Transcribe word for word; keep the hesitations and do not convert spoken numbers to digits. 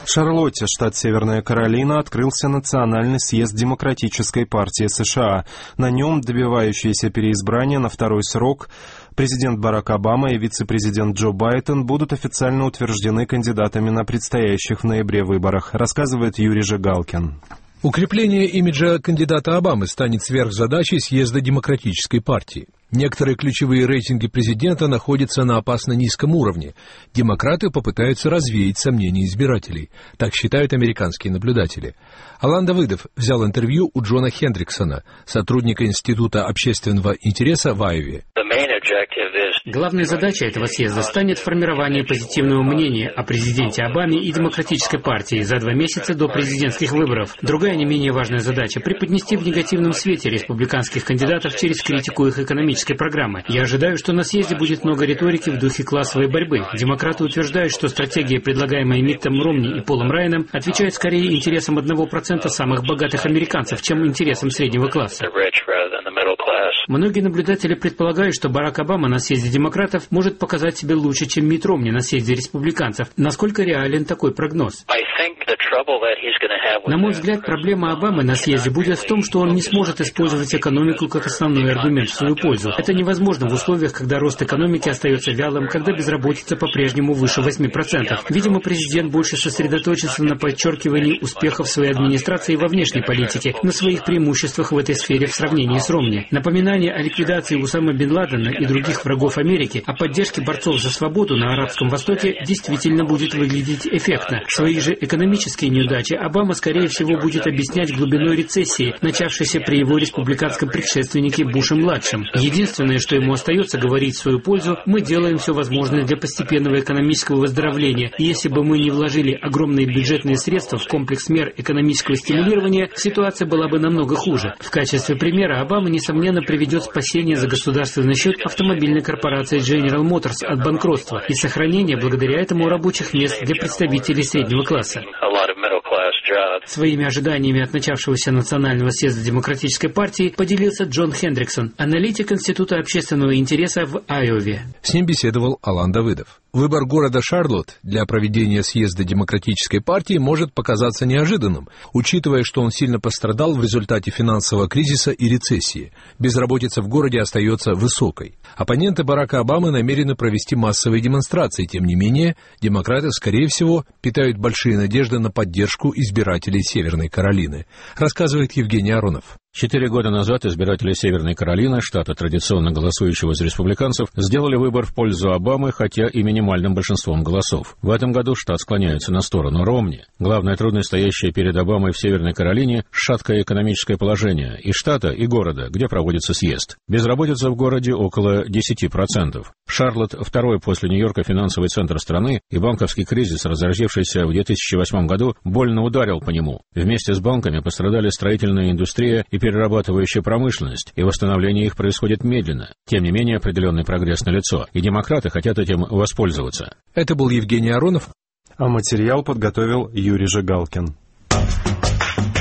В Шарлотте, штат Северная Каролина, открылся Национальный съезд Демократической партии США. На нем добивающиеся переизбрания на второй срок президент Барак Обама и вице-президент Джо Байден будут официально утверждены кандидатами на предстоящих в ноябре выборах, рассказывает Юрий Жигалкин. Укрепление имиджа кандидата Обамы станет сверхзадачей съезда Демократической партии. Некоторые ключевые рейтинги президента находятся на опасно низком уровне. Демократы попытаются развеять сомнения избирателей. Так считают американские наблюдатели. Алан Давыдов взял интервью у Джона Хендриксона, сотрудника Института общественного интереса в Айове. Главной задачей этого съезда станет формирование позитивного мнения о президенте Обаме и Демократической партии за два месяца до президентских выборов. Другая не менее важная задача – преподнести в негативном свете республиканских кандидатов через критику их экономической программы. Я ожидаю, что на съезде будет много риторики в духе классовой борьбы. Демократы утверждают, что стратегия, предлагаемая Миттом Ромни и Полом Райаном, отвечает скорее интересам одного процента самых богатых американцев, чем интересам среднего класса. Многие наблюдатели предполагают, что Барак Обама на съезде демократов может показать себя лучше, чем Митт Ромни на съезде республиканцев. Насколько реален такой прогноз? На мой взгляд, проблема Обамы на съезде будет в том, что он не сможет использовать экономику как основной аргумент в свою пользу. Это невозможно в условиях, когда рост экономики остается вялым, когда безработица по-прежнему выше восьми процентов. Видимо, президент больше сосредоточится на подчеркивании успехов своей администрации во внешней политике, на своих преимуществах в этой сфере в сравнении с Ромни. Напоминание о ликвидации Усама бен Ладена и других врагов Америки, о поддержке борцов за свободу на Арабском Востоке действительно будет выглядеть эффектно. Свои же экономические неудачи Обама, скорее всего, будет объяснять глубиной рецессии, начавшейся при его республиканском предшественнике Буше-младшем. Единственное, что ему остается говорить в свою пользу, мы делаем все возможное для постепенного экономического выздоровления. И если бы мы не вложили огромные бюджетные средства в комплекс мер экономического стимулирования, ситуация была бы намного хуже. В качестве примера Обама, несомненно, приведет спасение за государственный счет автомобильной корпорации General Motors от банкротства и сохранение благодаря этому рабочих мест для представителей среднего класса. Своими ожиданиями от начавшегося национального съезда Демократической партии поделился Джон Хендриксон, аналитик Института общественного интереса в Айове. С ним беседовал Алан Давыдов. Выбор города Шарлотт для проведения съезда Демократической партии может показаться неожиданным, учитывая, что он сильно пострадал в результате финансового кризиса и рецессии. Безработица в городе остается высокой. Оппоненты Барака Обамы намерены провести массовые демонстрации. Тем не менее, демократы, скорее всего, питают большие надежды на поддержку избирателей Северной Каролины, рассказывает Евгений Аронов. Четыре года назад избиратели Северной Каролины, штата, традиционно голосующего за республиканцев, сделали выбор в пользу Обамы, хотя и минимальным большинством голосов. В этом году штат склоняется на сторону Ромни. Главная трудность, стоящая перед Обамой в Северной Каролине, шаткое экономическое положение и штата, и города, где проводится съезд. Безработица в городе около десяти процентов. Шарлотт – второй после Нью-Йорка финансовый центр страны, и банковский кризис, разразившийся в две тысячи восьмом году, больно ударил по нему. Вместе с банками пострадали строительная индустрия и перерабатывающая промышленность, и восстановление их происходит медленно. Тем не менее, определенный прогресс налицо, и демократы хотят этим воспользоваться. Это был Евгений Аронов. А материал подготовил Юрий Жигалкин.